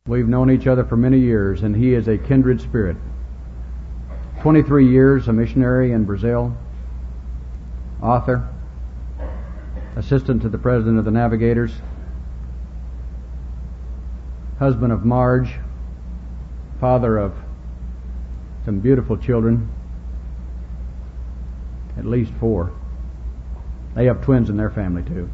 We've known each other for many years, and he is a kindred spirit. 23 years a missionary in Brazil, author, assistant to the president of the Navigators, husband of Marge, father of some beautiful children, at least 4. They have twins in their family too.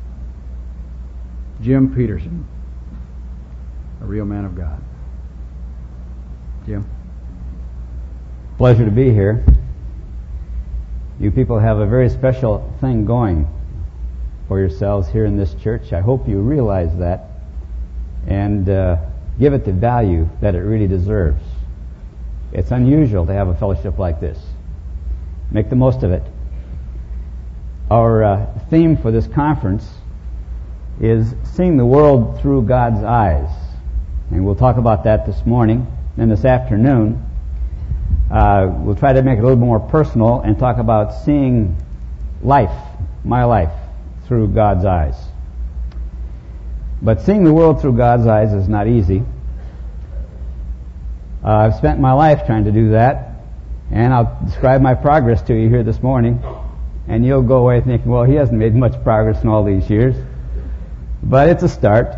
Jim Peterson, a real man of God. Jim? Pleasure to be here. You people have a very special thing going for yourselves here in this church. I hope you realize that and give it the value that it really deserves. It's unusual to have a fellowship like this. Make the most of it. Our theme for this conference is seeing the world through God's eyes. And we'll talk about that this morning. And this afternoon, we'll try to make it a little more personal and talk about seeing life, my life, through God's eyes. But seeing the world through God's eyes is not easy. I've spent my life trying to do that, and I'll describe my progress to you here this morning, and you'll go away thinking, well, he hasn't made much progress in all these years. But it's a start.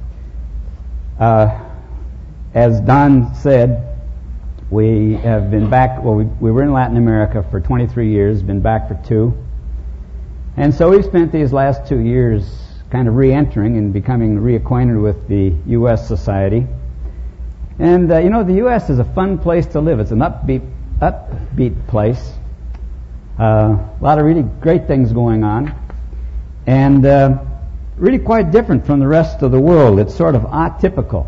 As Don said, we have been back, we were in Latin America for 23 years, been back for 2. And so we've spent these last 2 years kind of re-entering and becoming reacquainted with the U.S. society. And, the U.S. is a fun place to live. It's an upbeat place. A lot of really great things going on. And really quite different from the rest of the world. It's sort of atypical.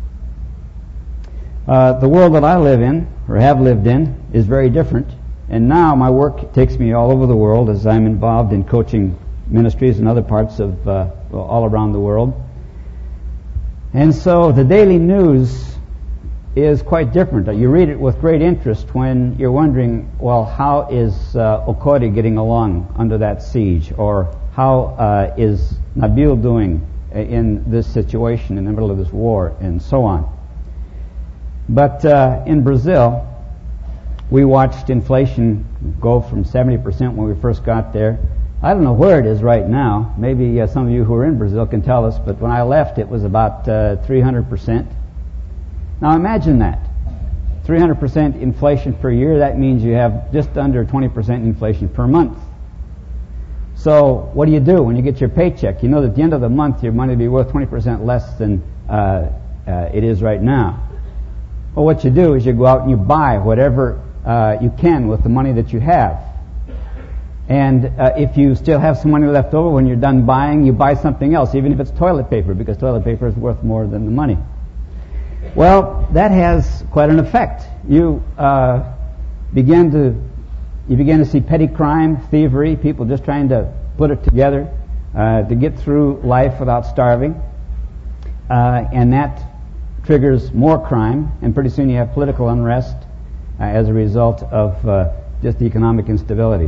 The world that I live in, or have lived in, is very different. And now my work takes me all over the world as I'm involved in coaching ministries in other parts of all around the world. And so the daily news is quite different. You read it with great interest when you're wondering, well, how is Okori getting along under that siege? Or how is Nabil doing in this situation, in the middle of this war, and so on. But in Brazil, we watched inflation go from 70% when we first got there. I don't know where it is right now. Maybe some of you who are in Brazil can tell us, but when I left it was about 300%. Now imagine that. 300% inflation per year, that means you have just under 20% inflation per month. So what do you do when you get your paycheck? You know that at the end of the month your money will be worth 20% less than it is right now. Well, what you do is you go out and you buy whatever you can with the money that you have. And if you still have some money left over when you're done buying, you buy something else, even if it's toilet paper, because toilet paper is worth more than the money. Well, that has quite an effect. You begin to see petty crime, thievery, people just trying to put it together to get through life without starving. And that triggers more crime, and pretty soon you have political unrest as a result of just the economic instabilities.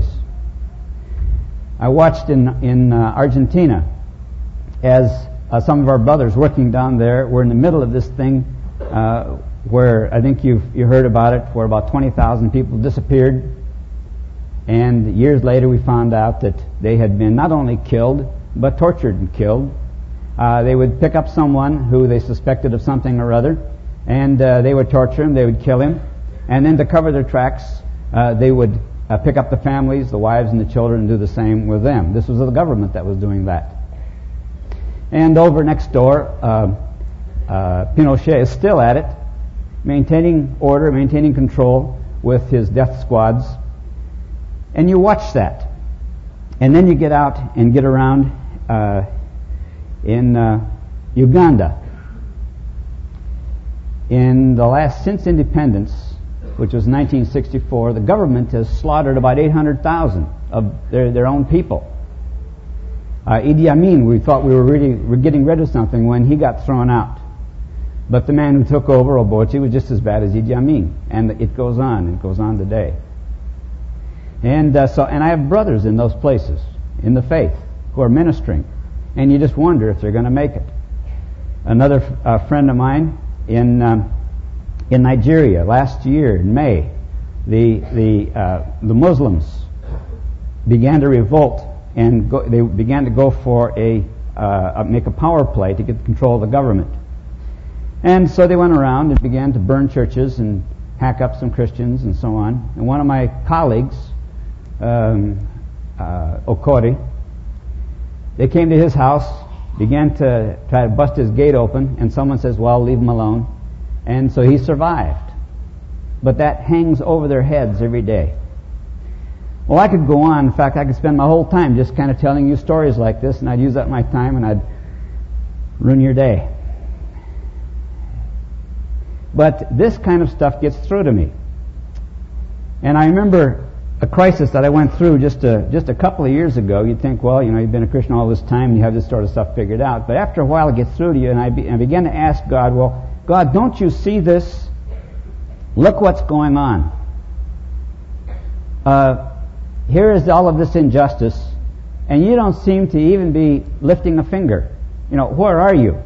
I watched in Argentina as some of our brothers working down there were in the middle of this thing where I think you heard about it, where about 20,000 people disappeared. And years later we found out that they had been not only killed, but tortured and killed. They would pick up someone who they suspected of something or other, and they would torture him, they would kill him, and then to cover their tracks, they would pick up the families, the wives and the children, and do the same with them. This was the government that was doing that. And over next door, Pinochet is still at it, maintaining order, maintaining control with his death squads. And you watch that. And then you get out and get around in Uganda. Since independence, which was 1964, the government has slaughtered about 800,000 of their own people. Idi Amin, we thought we were getting rid of something when he got thrown out. But the man who took over, Obote, was just as bad as Idi Amin. And it goes on today. And I have brothers in those places, in the faith, who are ministering. And you just wonder if they're going to make it. Another friend of mine in Nigeria last year in May, the Muslims began to revolt, and they began to go for make a power play to get control of the government. And so they went around and began to burn churches and hack up some Christians and so on. And one of my colleagues, Okori, they came to his house, began to try to bust his gate open, and someone says, well, leave him alone. And so he survived. But that hangs over their heads every day. Well, I could go on. In fact, I could spend my whole time just kind of telling you stories like this, and I'd use up my time and I'd ruin your day. But this kind of stuff gets through to me. And I remember a crisis that I went through just a couple of years ago. You'd think, well, you've been a Christian all this time and you have this sort of stuff figured out. But after a while it gets through to you, and I began to ask God, well, God, don't you see this? Look what's going on. Here is all of this injustice, and you don't seem to even be lifting a finger. Where are you?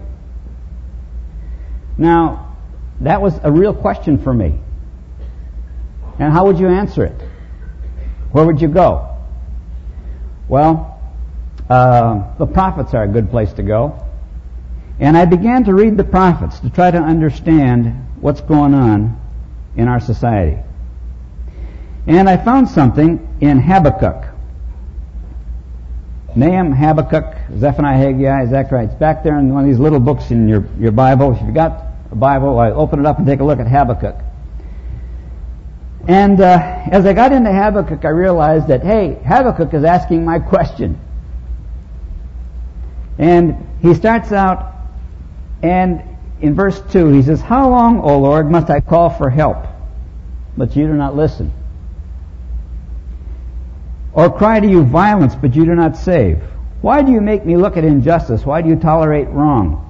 Now, that was a real question for me. And how would you answer it? Where would you go? Well, the prophets are a good place to go. And I began to read the prophets to try to understand what's going on in our society. And I found something in Habakkuk. Nahum, Habakkuk, Zephaniah, Haggai, Zechariah. It's back there in one of these little books in your Bible. If you've got a Bible, open it up and take a look at Habakkuk. And as I got into Habakkuk, I realized that, hey, Habakkuk is asking my question. And he starts out, and in verse 2, he says, how long, O Lord, must I call for help, but you do not listen? Or cry to you violence, but you do not save? Why do you make me look at injustice? Why do you tolerate wrong?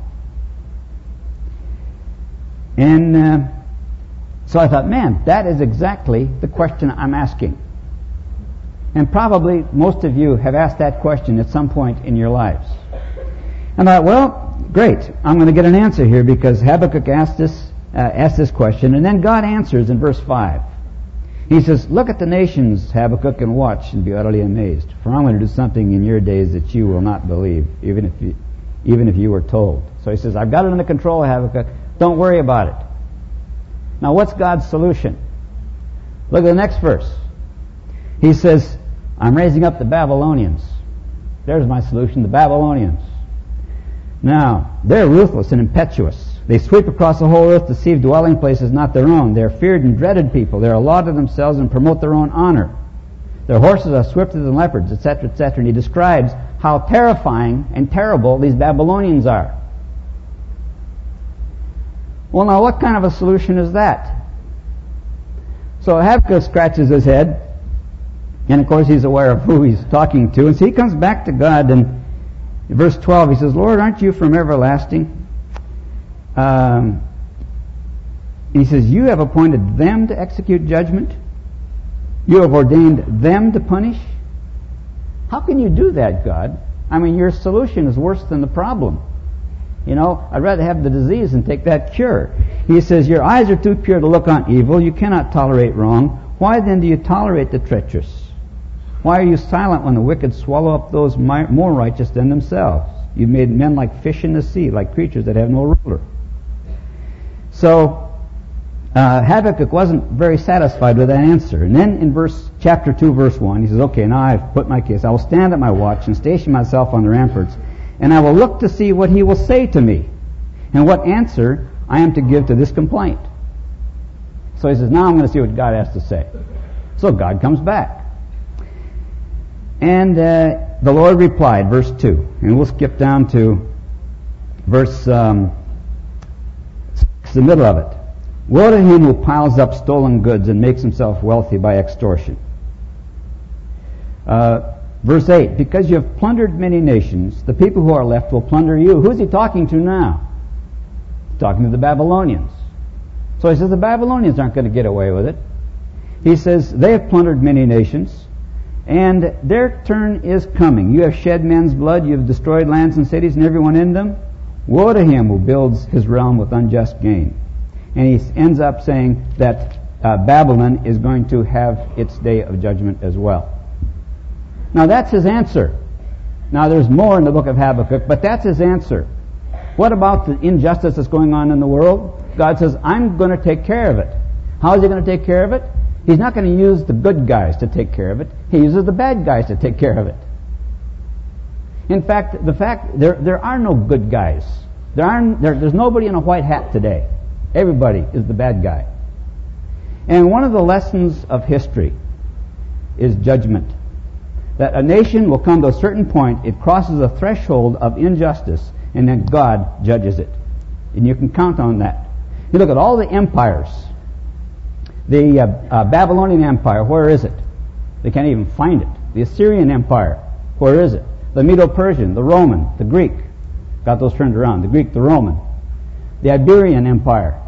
And so I thought, man, that is exactly the question I'm asking. And probably most of you have asked that question at some point in your lives. And I thought, well, great, I'm going to get an answer here, because Habakkuk asked this question, and then God answers in verse 5. He says, look at the nations, Habakkuk, and watch and be utterly amazed. For I'm going to do something in your days that you will not believe, even if you were told. So he says, I've got it under control, Habakkuk. Don't worry about it. Now what's God's solution? Look at the next verse. He says, I'm raising up the Babylonians. There's my solution, the Babylonians. Now, they're ruthless and impetuous. They sweep across the whole earth to deceive dwelling places not their own. They're feared and dreaded people. They're a law to themselves and promote their own honor. Their horses are swifter than leopards, etc., etc. And he describes how terrifying and terrible these Babylonians are. Well, now, what kind of a solution is that? So Habakkuk scratches his head, and of course he's aware of who he's talking to, and so he comes back to God, and in verse 12 he says, Lord, aren't you from everlasting? He says, you have appointed them to execute judgment. You have ordained them to punish. How can you do that, God? I mean, your solution is worse than the problem. I'd rather have the disease than take that cure. He says, your eyes are too pure to look on evil. You cannot tolerate wrong. Why then do you tolerate the treacherous? Why are you silent when the wicked swallow up those more righteous than themselves? You've made men like fish in the sea, like creatures that have no ruler. So Habakkuk wasn't very satisfied with that answer. And then in chapter 2, verse 1, he says, okay, now I've put my case. I will stand at my watch and station myself on the ramparts, and I will look to see what he will say to me, and what answer I am to give to this complaint. So he says, now I'm going to see what God has to say. So God comes back. And the Lord replied, verse 2. And we'll skip down to verse 6, the middle of it. Woe to him who piles up stolen goods and makes himself wealthy by extortion. Verse 8, because you have plundered many nations, the people who are left will plunder you. Who's he talking to now? He's talking to the Babylonians. So he says the Babylonians aren't going to get away with it. He says they have plundered many nations, and their turn is coming. You have shed men's blood, you have destroyed lands and cities and everyone in them. Woe to him who builds his realm with unjust gain. And he ends up saying that Babylon is going to have its day of judgment as well. Now that's his answer. Now there's more in the book of Habakkuk, but that's his answer. What about the injustice that's going on in the world? God says, I'm going to take care of it. How is he going to take care of it? He's not going to use the good guys to take care of it. He uses the bad guys to take care of it. In fact, there are no good guys. There's nobody in a white hat today. Everybody is the bad guy. And one of the lessons of history is judgment. That a nation will come to a certain point, it crosses a threshold of injustice, and then God judges it. And you can count on that. You look at all the empires. The Babylonian Empire, where is it? They can't even find it. The Assyrian Empire, where is it? The Medo-Persian, the Roman, the Greek. Got those turned around. The Greek, the Roman. The Iberian Empire.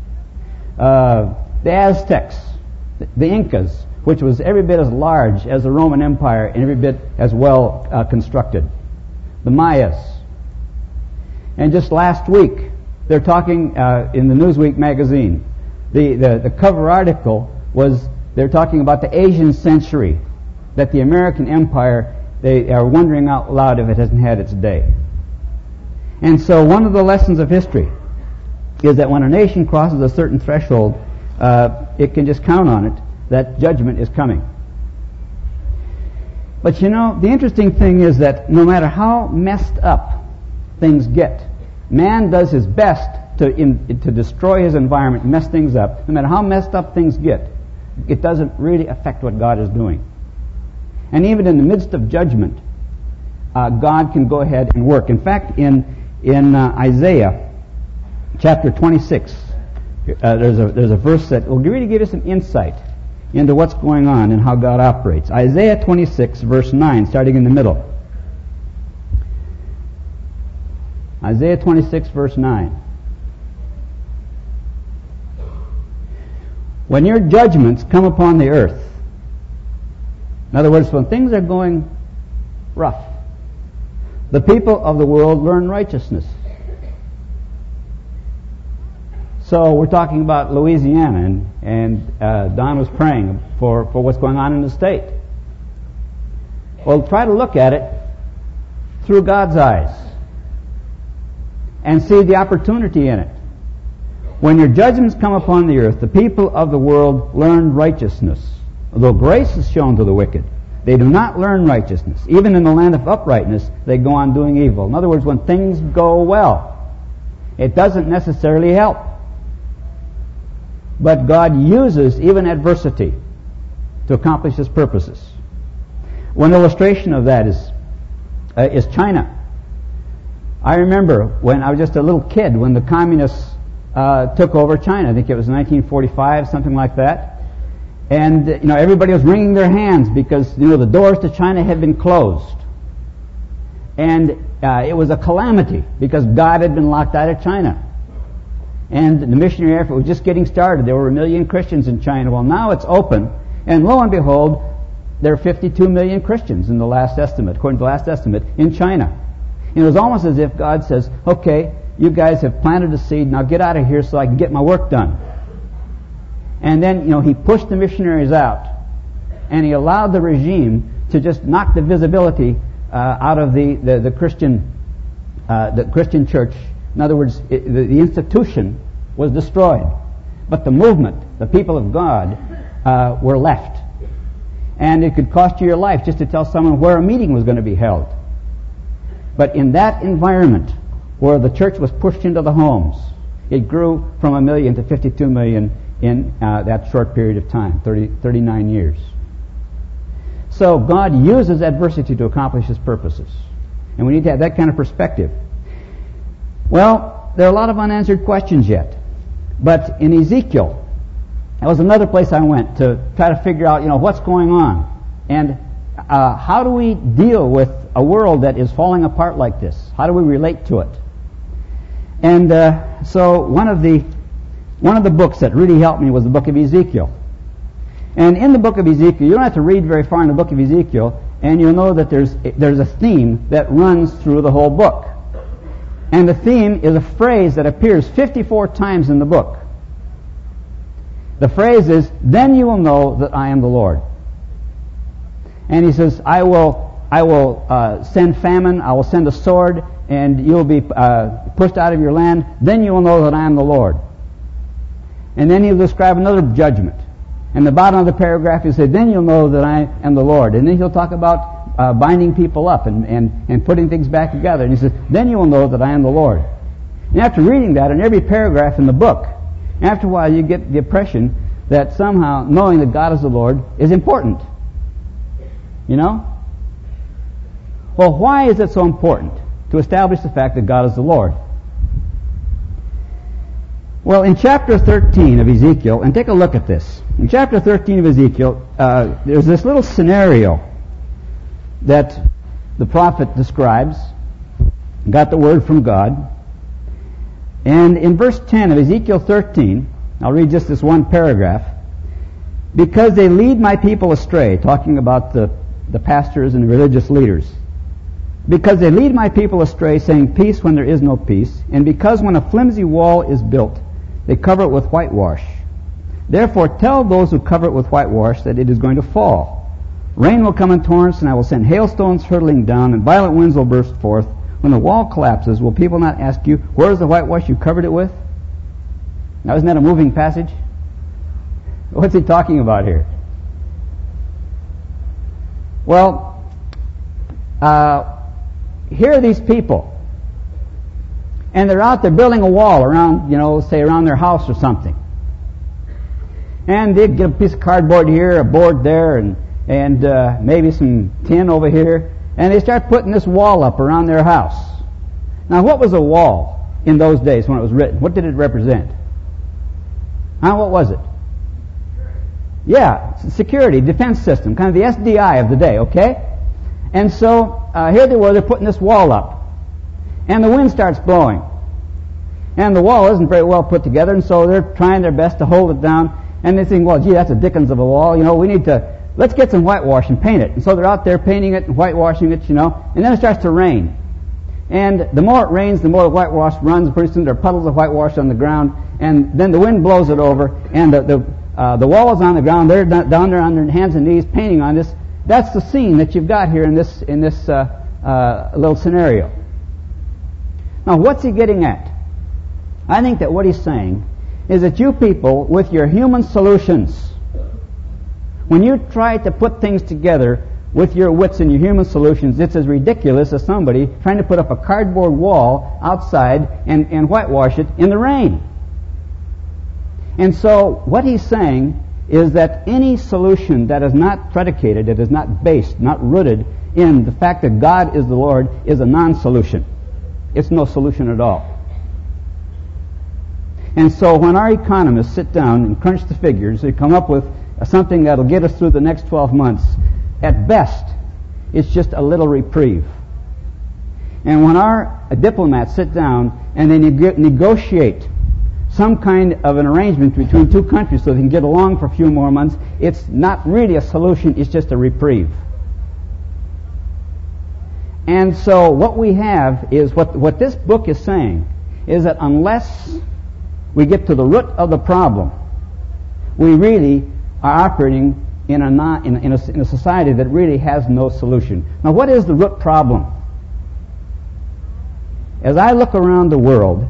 The Aztecs. The Incas, which was every bit as large as the Roman Empire and every bit as well constructed. The Mayas. And just last week, they're talking in the Newsweek magazine. The cover article was, they're talking about the Asian century, that the American empire, they are wondering out loud if it hasn't had its day. And so one of the lessons of history is that when a nation crosses a certain threshold, it can just count on it that judgment is coming. But you know, the interesting thing is that no matter how messed up things get, man does his best to destroy his environment, mess things up. No matter how messed up things get, it doesn't really affect what God is doing. And even in the midst of judgment, God can go ahead and work. In fact, in Isaiah chapter 26, there's a verse that will really give us some insight into what's going on and how God operates. Isaiah 26, verse 9, starting in the middle. Isaiah 26, verse 9. When your judgments come upon the earth, in other words, when things are going rough, the people of the world learn righteousness. So we're talking about Louisiana, and Don was praying for what's going on in the state. Well, try to look at it through God's eyes and see the opportunity in it. When your judgments come upon the earth, the people of the world learn righteousness. Although grace is shown to the wicked, they do not learn righteousness. Even in the land of uprightness, they go on doing evil. In other words, when things go well, it doesn't necessarily help. But God uses even adversity to accomplish His purposes. One illustration of that is China. I remember when I was just a little kid, when the communists took over China. I think it was 1945, something like that. And everybody was wringing their hands because the doors to China had been closed, and it was a calamity because God had been locked out of China. And the missionary effort was just getting started. There were 1 million Christians in China. Well, now it's open, and lo and behold, there are 52 million Christians in the last estimate, according to the last estimate, in China. And it was almost as if God says, okay, you guys have planted a seed, now get out of here so I can get my work done. And then, He pushed the missionaries out, and He allowed the regime to just knock the visibility out of the Christian church. In other words, the institution was destroyed. But the movement, the people of God, were left. And it could cost you your life just to tell someone where a meeting was going to be held. But in that environment, where the church was pushed into the homes, it grew from 1 million to 52 million in that short period of time, 39 years. So God uses adversity to accomplish His purposes. And we need to have that kind of perspective. Well, there are a lot of unanswered questions yet. But in Ezekiel, that was another place I went to try to figure out, what's going on. And how do we deal with a world that is falling apart like this? How do we relate to it? And so one of the books that really helped me was the book of Ezekiel. And in the book of Ezekiel, you don't have to read very far in the book of Ezekiel, and you'll know that there's a theme that runs through the whole book. And the theme is a phrase that appears 54 times in the book. The phrase is, "Then you will know that I am the Lord." And he says, I will send famine, I will send a sword, and you'll be pushed out of your land. Then you will know that I am the Lord. And then he'll describe another judgment. And the bottom of the paragraph he'll say, "Then you'll know that I am the Lord." And then he'll talk about binding people up and putting things back together. And he says, "Then you will know that I am the Lord." And after reading that in every paragraph in the book, after a while you get the impression that somehow knowing that God is the Lord is important. You know? Well, why is it so important to establish the fact that God is the Lord? Well, in chapter 13 of Ezekiel, and take a look at this. In chapter 13 of Ezekiel, there's this little scenario that the prophet describes, got the word from God. And in verse 10 of Ezekiel 13, I'll read just this one paragraph. "Because they lead my people astray," talking about the pastors and the religious leaders. "Because they lead my people astray, saying peace when there is no peace, and because when a flimsy wall is built, they cover it with whitewash. Therefore tell those who cover it with whitewash that it is going to fall. Rain will come in torrents, and I will send hailstones hurtling down, and violent winds will burst forth. When the wall collapses, will people not ask you, 'Where is the whitewash you covered it with?'" Now, isn't that a moving passage? What's he talking about here? Well, here are these people, and they're out there building a wall around, say around their house or something. And they get a piece of cardboard here, a board there, and maybe some tin over here, and they start putting this wall up around their house. Now, what was a wall in those days when it was written? What did it represent? What was it? Yeah, security, defense system, kind of the SDI of the day, okay? And so here they were, they're putting this wall up. And the wind starts blowing. And the wall isn't very well put together, and so they're trying their best to hold it down. And they think, well, gee, that's a dickens of a wall. Let's get some whitewash and paint it. And so they're out there painting it and whitewashing it, and then it starts to rain. And the more it rains, the more the whitewash runs. Pretty soon there are puddles of whitewash on the ground, and then the wind blows it over, and the wall is on the ground. They're down there on their hands and knees painting on this. That's the scene that you've got here in this little scenario. Now, what's he getting at? I think that what he's saying is that you people, with your human solutions, when you try to put things together with your wits and your human solutions, it's as ridiculous as somebody trying to put up a cardboard wall outside and whitewash it in the rain. And so what he's saying is that any solution that is not predicated, that is not based, not rooted in the fact that God is the Lord, is a non-solution. It's no solution at all. And so when our economists sit down and crunch the figures, they come up with something that'll get us through the next 12 months. At best, it's just a little reprieve. And when our diplomats sit down and they negotiate some kind of an arrangement between two countries so they can get along for a few more months, it's not really a solution, it's just a reprieve. And so what we have is, what this book is saying, is that unless we get to the root of the problem, we really are operating in a society that really has no solution. Now, what is the root problem? As I look around the world,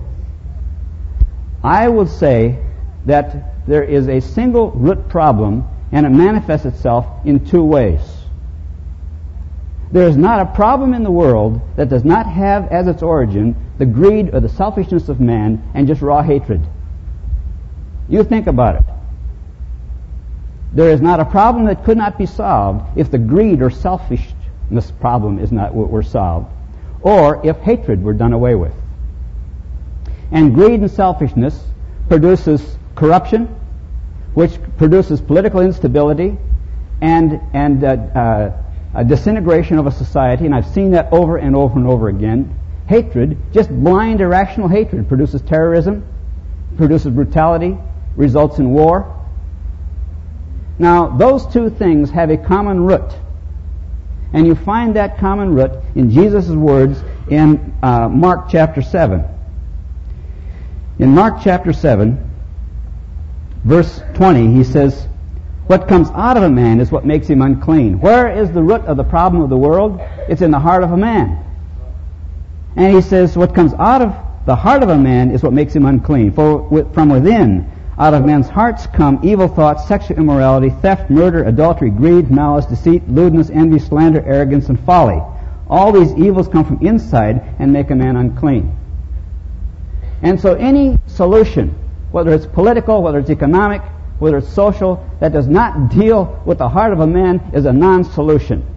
I would say that there is a single root problem, and it manifests itself in two ways. There is not a problem in the world that does not have as its origin the greed or the selfishness of man and just raw hatred. You think about it. There is not a problem that could not be solved if the greed or selfishness problem were solved, or if hatred were done away with. And greed and selfishness produces corruption, which produces political instability and a disintegration of a society, and I've seen that over and over and over again. Hatred, just blind, irrational hatred, produces terrorism, produces brutality, results in war. Now, those two things have a common root, and you find that common root in Jesus' words in Mark chapter 7. In Mark chapter 7, verse 20, he says, what comes out of a man is what makes him unclean. Where is the root of the problem of the world? It's in the heart of a man. And he says, what comes out of the heart of a man is what makes him unclean. For from within, out of men's hearts come evil thoughts, sexual immorality, theft, murder, adultery, greed, malice, deceit, lewdness, envy, slander, arrogance, and folly. All these evils come from inside and make a man unclean. And so any solution, whether it's political, whether it's economic, whether it's social, that does not deal with the heart of a man is a non-solution.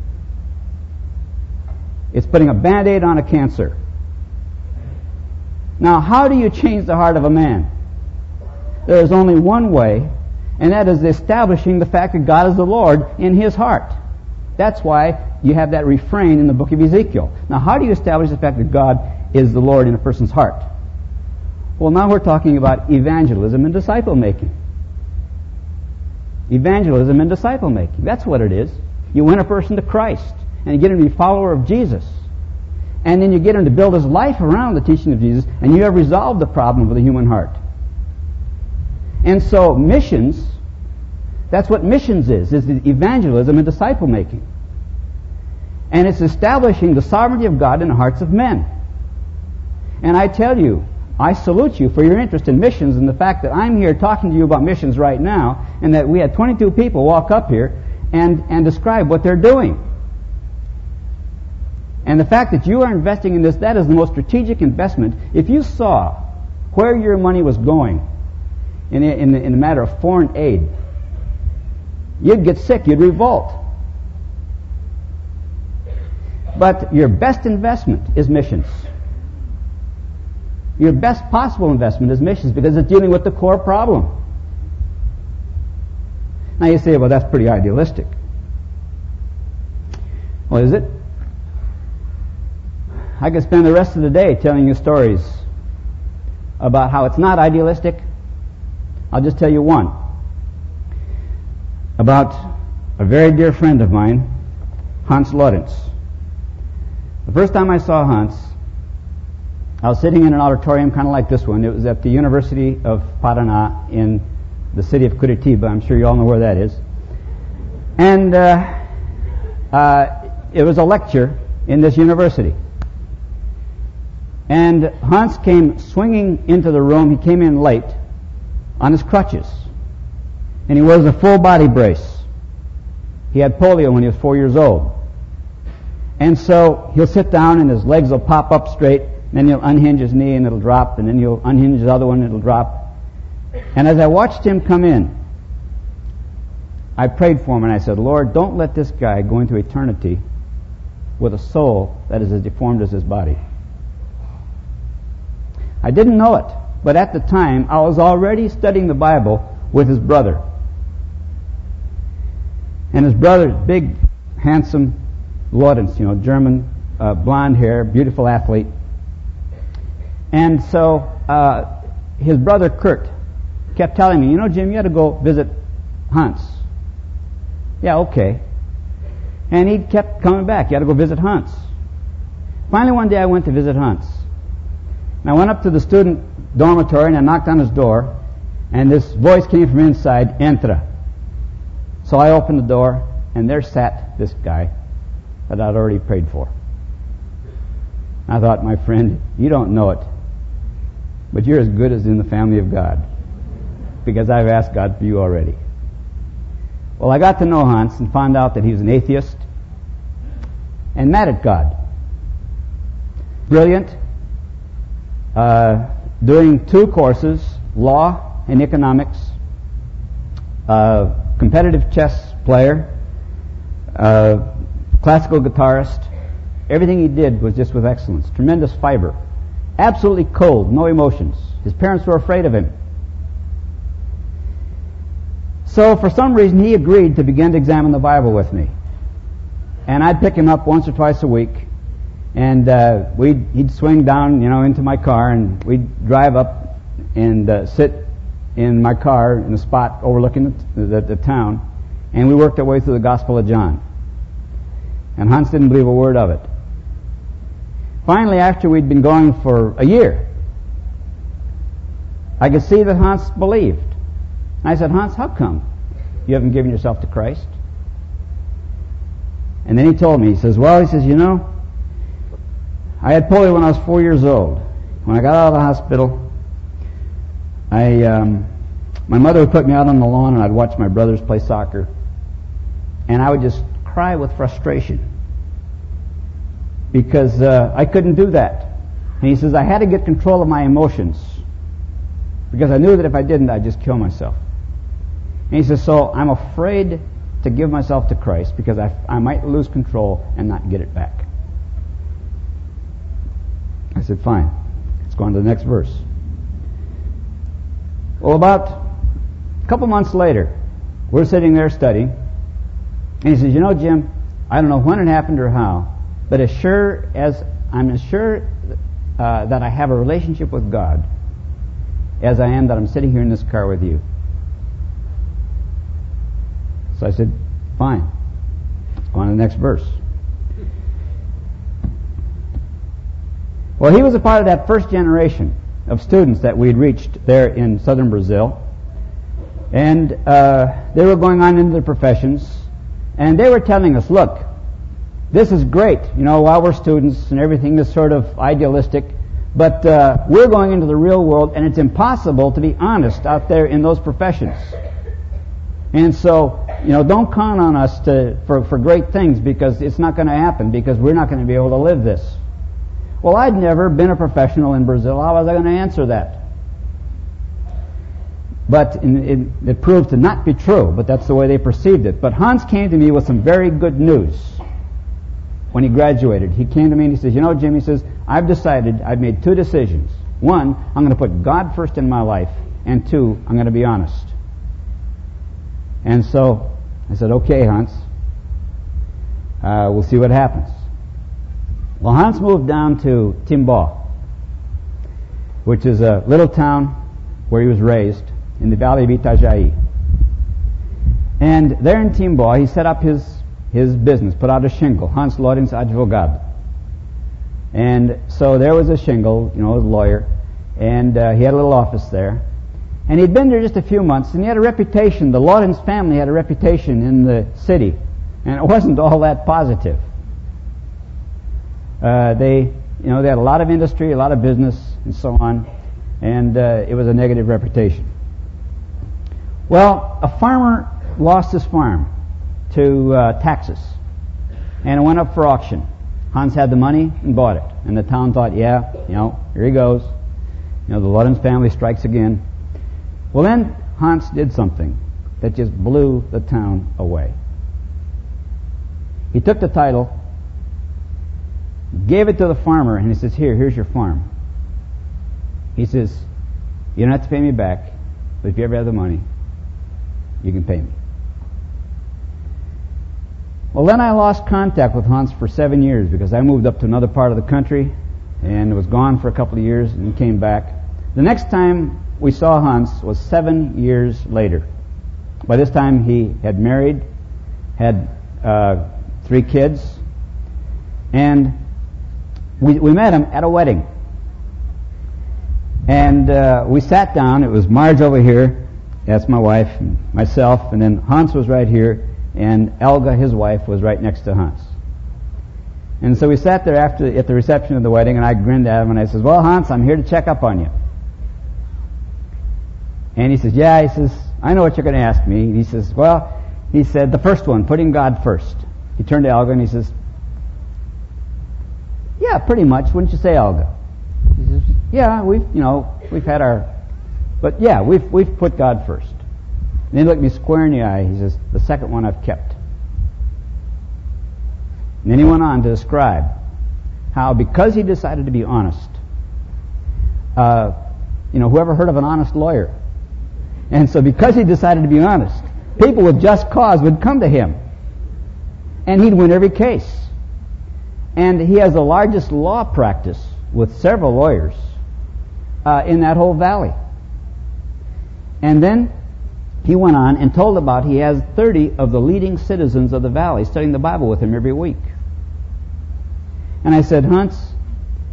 It's putting a Band-Aid on a cancer. Now, how do you change the heart of a man? There is only one way, and that is establishing the fact that God is the Lord in his heart. That's why you have that refrain in the book of Ezekiel. Now, how do you establish the fact that God is the Lord in a person's heart? Well, now we're talking about evangelism and disciple-making. Evangelism and disciple-making. That's what it is. You win a person to Christ, and you get him to be a follower of Jesus. And then you get him to build his life around the teaching of Jesus, and you have resolved the problem of the human heart. And so missions, that's what missions is the evangelism and disciple-making. And it's establishing the sovereignty of God in the hearts of men. And I tell you, I salute you for your interest in missions and the fact that I'm here talking to you about missions right now, and that we had 22 people walk up here and describe what they're doing. And the fact that you are investing in this, that is the most strategic investment. If you saw where your money was going in the matter of foreign aid, you'd get sick, you'd revolt. But your best investment is missions. Your best possible investment is missions because it's dealing with the core problem. Now you say, well, that's pretty idealistic. Well, is it? I could spend the rest of the day telling you stories about how it's not idealistic. I'll just tell you one. About a very dear friend of mine, Hans Lorenz. The first time I saw Hans, I was sitting in an auditorium kind of like this one. It was at the University of Paraná in the city of Curitiba. I'm sure you all know where that is. And it was a lecture in this university. And Hans came swinging into the room. He came in late on his crutches. And he wears a full body brace. He had polio when he was 4 years old. And so he'll sit down and his legs will pop up straight. And then he'll unhinge his knee and it'll drop. And then he'll unhinge his other one and it'll drop. And as I watched him come in, I prayed for him and I said, Lord, don't let this guy go into eternity with a soul that is as deformed as his body. I didn't know it, but at the time I was already studying the Bible with his brother. And his brother, big, handsome Lorenz, German, blonde hair, beautiful athlete. And so his brother Kurt kept telling me, Jim, you ought to go visit Hans. Yeah, okay. And he kept coming back. You ought to go visit Hans. Finally, one day I went to visit Hans. And I went up to the student dormitory and I knocked on his door, and this voice came from inside, Entra. So I opened the door, and there sat this guy that I'd already prayed for. I thought, my friend, you don't know it, but you're as good as in the family of God, because I've asked God for you already. Well, I got to know Hans and found out that he was an atheist and mad at God. Brilliant, doing 2 courses, law and economics, competitive chess player, classical guitarist. Everything he did was just with excellence. Tremendous fiber. Absolutely cold, no emotions. His parents were afraid of him. So for some reason he agreed to begin to examine the Bible with me. And I'd pick him up once or twice a week, and he'd swing down, into my car, and we'd drive up and sit in my car in a spot overlooking the town, and we worked our way through the Gospel of John. And Hans didn't believe a word of it. finally, after we'd been going for a year, I could see that Hans believed. And I said, Hans, how come you haven't given yourself to Christ? And then he told me, he says, well, you know, I had polio when I was 4 years old. When I got out of the hospital, my mother would put me out on the lawn and I'd watch my brothers play soccer. And I would just cry with frustration because I couldn't do that. And he says, I had to get control of my emotions because I knew that if I didn't, I'd just kill myself. And he says, so I'm afraid to give myself to Christ because I might lose control and not get it back. I said, fine. Let's go on to the next verse. Well, about a couple months later, we're sitting there studying, and he says, you know, Jim, I don't know when it happened or how, but I'm sure that I have a relationship with God as I am that I'm sitting here in this car with you. So I said, fine. Let's go on to the next verse. Well, he was a part of that first generation of students that we'd reached there in southern Brazil. And they were going on into their professions. And they were telling us, look, this is great, you know, while we're students and everything is sort of idealistic, but we're going into the real world and it's impossible to be honest out there in those professions. And so, you know, don't count on us for great things because it's not going to happen because we're not going to be able to live this. Well, I'd never been a professional in Brazil. How was I going to answer that? But it proved to not be true, but that's the way they perceived it. But Hans came to me with some very good news when he graduated. He came to me and he says, you know, Jim, he says, I've made two decisions. One, I'm going to put God first in my life, and two, I'm going to be honest. And so I said, okay, Hans, we'll see what happens. Well, Hans moved down to Timbó, which is a little town where he was raised in the valley of Itajaí. And there in Timbó, he set up his business, put out a shingle, Hans Lorenz Advogado. And so there was a shingle, you know, as a lawyer, and he had a little office there. And he'd been there just a few months, and he had a reputation. The Lorenz family had a reputation in the city, and it wasn't all that positive. They had a lot of industry, a lot of business, and so on, and it was a negative reputation. Well, a farmer lost his farm to taxes, and it went up for auction. Hans had the money and bought it, and the town thought, yeah, you know, here he goes. You know, the Lorenz family strikes again. Well, then Hans did something that just blew the town away. He took the title, gave it to the farmer, and he says, here's your farm. He says, you don't have to pay me back, but if you ever have the money, you can pay me. Well, then I lost contact with Hans for 7 years because I moved up to another part of the country and was gone for a couple of years and came back. The next time we saw Hans was 7 years later. By this time he had married, had 3 kids, and we met him at a wedding. And we sat down. It was Marge over here, that's my wife, and myself, and then Hans was right here, and Elga, his wife, was right next to Hans. And so we sat there at the reception of the wedding, and I grinned at him, and I says, well, Hans, I'm here to check up on you. And he says, yeah, he says, I know what you're going to ask me. He says, well, he said, the first one, putting God first. He turned to Elga and he says, yeah, pretty much, wouldn't you say, Elga? He says, yeah, we've had our, but yeah, we've put God first. And he looked me square in the eye. He says, the second one I've kept. And then he went on to describe how because he decided to be honest, whoever heard of an honest lawyer? And so because he decided to be honest, people with just cause would come to him. And he'd win every case. And he has the largest law practice with several lawyers in that whole valley. And then he went on and told about he has 30 of the leading citizens of the valley studying the Bible with him every week. And I said, Hans,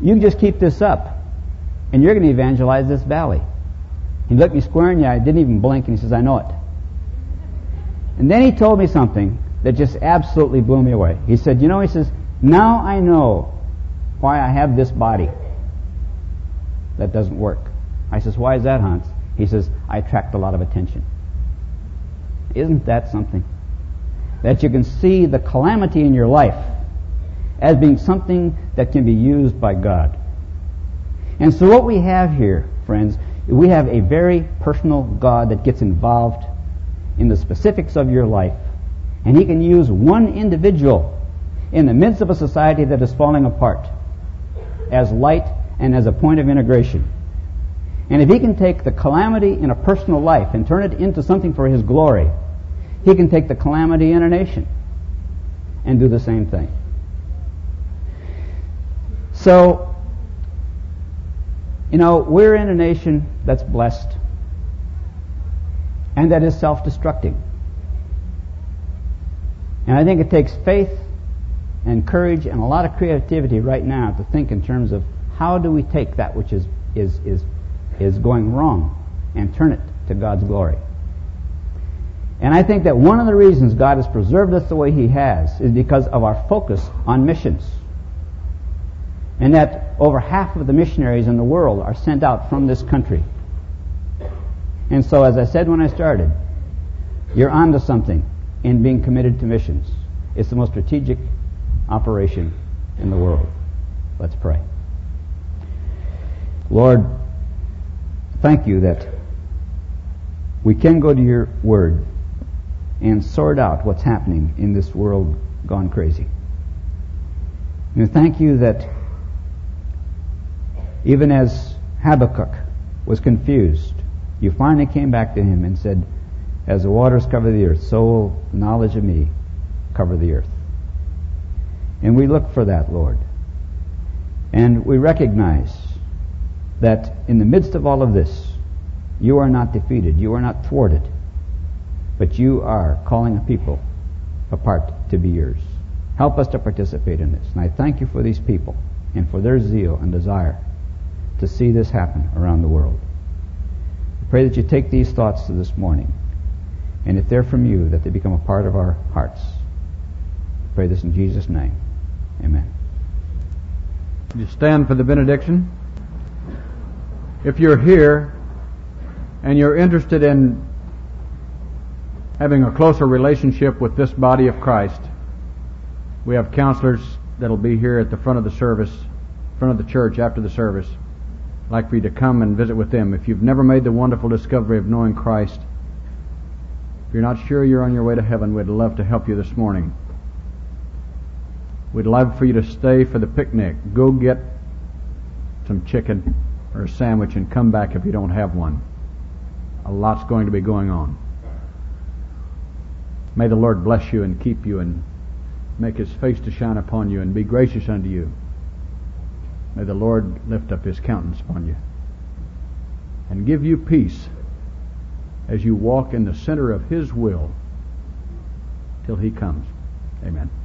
you just keep this up, and you're going to evangelize this valley. He looked me square in the eye, didn't even blink, and he says, I know it. And then he told me something that just absolutely blew me away. He said, he says, now I know why I have this body that doesn't work. I says, why is that, Hans? He says, I attract a lot of attention. Isn't that something? That you can see the calamity in your life as being something that can be used by God. And so what we have here, friends, we have a very personal God that gets involved in the specifics of your life. And He can use one individual in the midst of a society that is falling apart as light and as a point of integration. And if He can take the calamity in a personal life and turn it into something for His glory, He can take the calamity in a nation and do the same thing. So, we're in a nation that's blessed and that is self-destructing. And I think it takes faith and courage and a lot of creativity right now to think in terms of how do we take that which is going wrong and turn it to God's glory. And I think that one of the reasons God has preserved us the way He has is because of our focus on missions. And that over half of the missionaries in the world are sent out from this country. And so, as I said when I started, you're onto something in being committed to missions. It's the most strategic operation in the world. Let's pray. Lord, thank You that we can go to Your Word and sort out what's happening in this world gone crazy. And thank You that even as Habakkuk was confused, You finally came back to him and said, as the waters cover the earth, so will knowledge of Me cover the earth. And we look for that, Lord. And we recognize that in the midst of all of this, You are not defeated, You are not thwarted, but You are calling a people apart to be Yours. Help us to participate in this. And I thank You for these people and for their zeal and desire to see this happen around the world. I pray that You take these thoughts to this morning, and if they're from You, that they become a part of our hearts. I pray this in Jesus' name. Amen. You stand for the benediction. If you're here and you're interested in having a closer relationship with this body of Christ, we have counselors that'll be here at the front of the service, front of the church after the service. I'd like for you to come and visit with them. If you've never made the wonderful discovery of knowing Christ, if you're not sure you're on your way to heaven, we'd love to help you this morning. We'd love for you to stay for the picnic. Go get some chicken or a sandwich and come back if you don't have one. A lot's going to be going on. May the Lord bless you and keep you and make His face to shine upon you and be gracious unto you. May the Lord lift up His countenance upon you and give you peace as you walk in the center of His will till He comes. Amen.